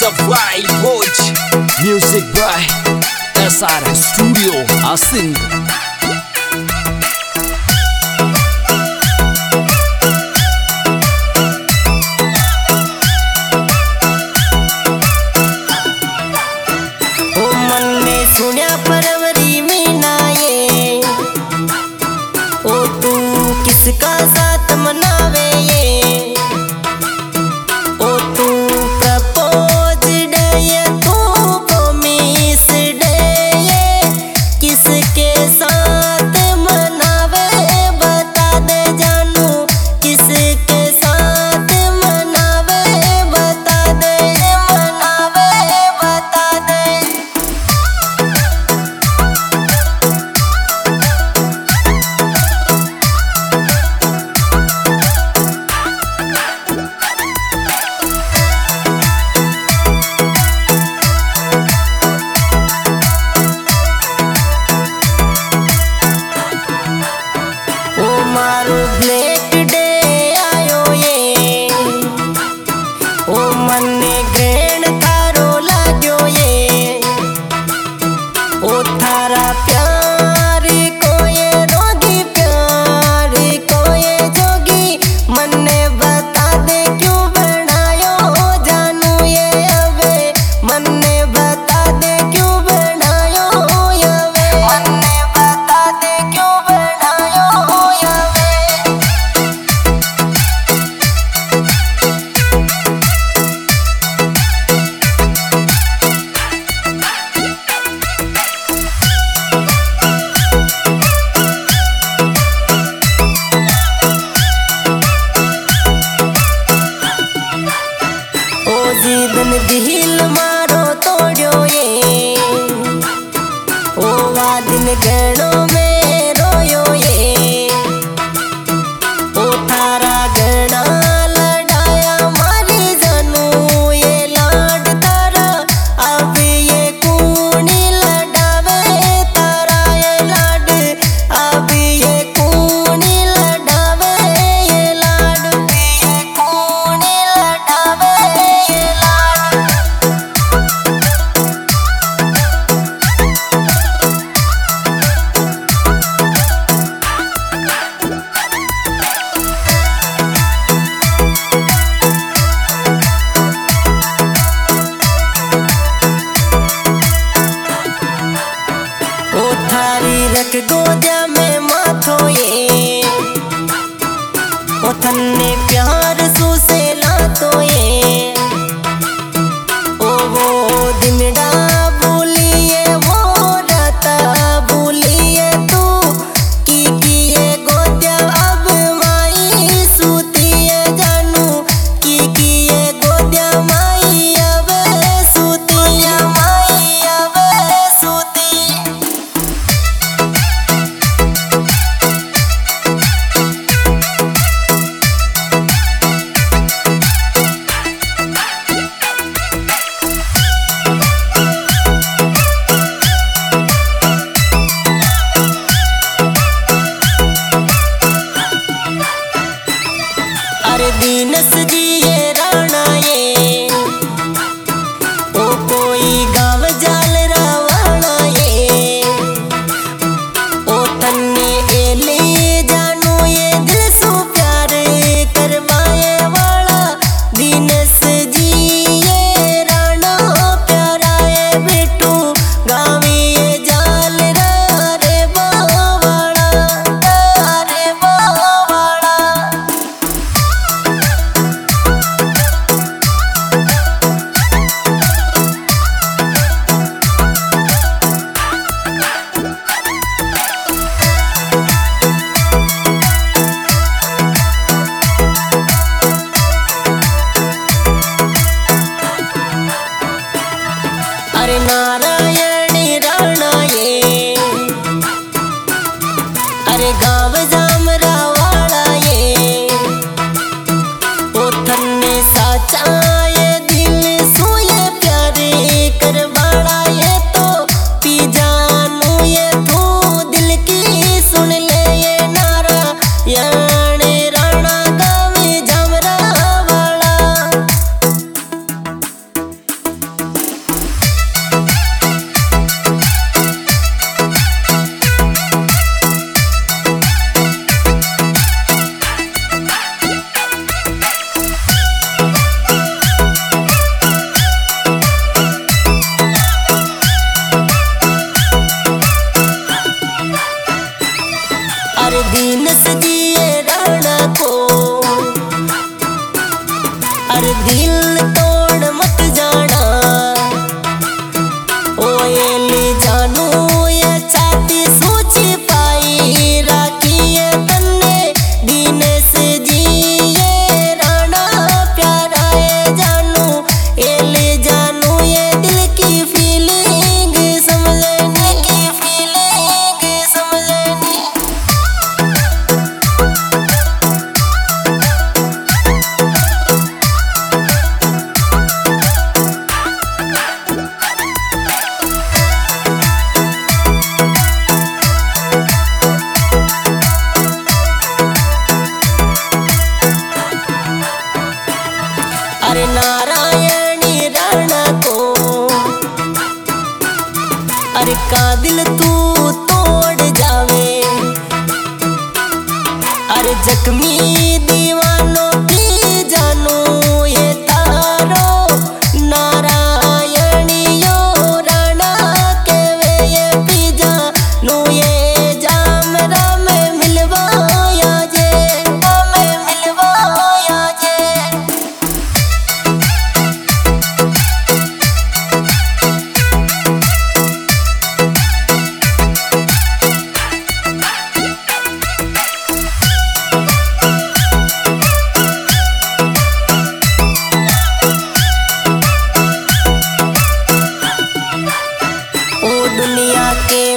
Safai Boj Music by SR Studio Asing। ओ मन ने सुनिया फरवरी महीना ये, ओ तू किसका साथ मनावे ये, ओ तू प्रपोज डे ये, तू प्रॉमिस डे ये, किसके साथ मनावे बता दे जानू, किसके साथ मनावे बता दे, मनावे बता दे। ओ मारो ब्लैक डे आयो ये, ओ मन्ने ग्रहण थारो लाग्यो ये, ओ थारा प्यार को ये रोगी, प्यार को ये जोगी, मन्ने बता दे क्यों बनायो जानू ये अबे, मन्ने बता दे क्यों बनायो यवे, मन्ने बता दे क्यों बनायो यवे। ओ जीदन दिल मारो तोड़ो ये, ओ वादिन गणों में रोयो ये, ओ थारा गणा लड़ाया मारी जानू ये लाड तारा, अब ये कूनी लड़ावे तारा ये लाड, अब ये कूनी लड़ावे ये लाड, ये कूनी लड़ावे ये लाड। ओ थारी रख गोदिया में माथो ये, ओ थन्ने प्यार सू से लातो ये, ओ वो दिनड़ा भूलिए वो राता भूलिए तू, की ये गोदिया अब माई सूती है जानू, की ये गोदिया माई अब सूती, माई अब सूती। दिल तू तोड़ जावे। अरे जख्मी दीवानों की जानू ये तारो नारायणियो राणा के वे ये पीजा नु ये जाम राम मिलवाया जे मिलवाया जे। दुनिया के